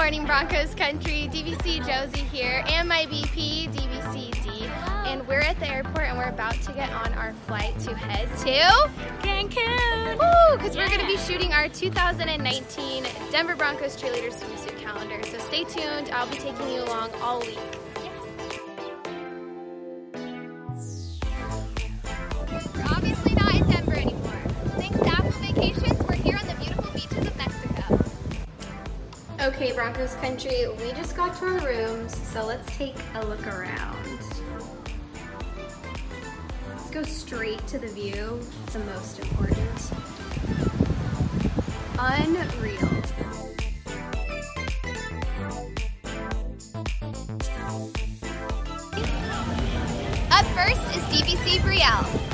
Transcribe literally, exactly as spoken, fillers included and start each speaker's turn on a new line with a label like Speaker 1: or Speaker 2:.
Speaker 1: morning, Broncos country. D V C Josie here, and my V P, D V C D. And we're at the airport, and we're about to get on our flight to head to
Speaker 2: Cancun.
Speaker 1: Woo! Because
Speaker 2: Yeah.
Speaker 1: we're going to be shooting our two thousand nineteen Denver Broncos cheerleader swimsuit calendar. So stay tuned. I'll be taking you along all week. We're obviously not in Denver anymore. Thanks to Apple Vacations, we're here on the beautiful beaches of Mexico. Okay, Broncos country, we just got to our rooms, so let's take a look around. Let's go straight to the view. It's the most important. Unreal. Up first is D V C Brielle.